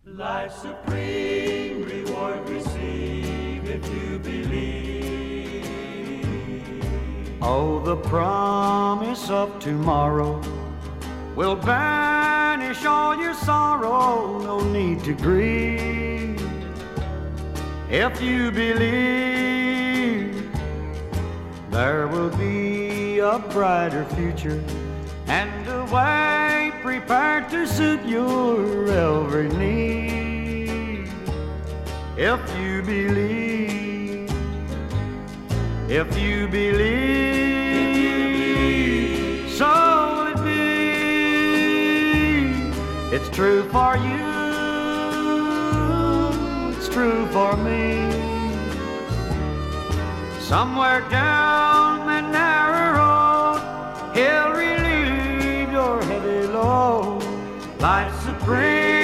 Life's supreme reward receive if you believe. Oh, the promise of tomorrow will banish all your sorrow. No need to grieve if you believe. There will be a brighter future and a way prepared to suit your every need. If you believe, if you believe, so will it be. It's true for you, it's true for me. Somewhere down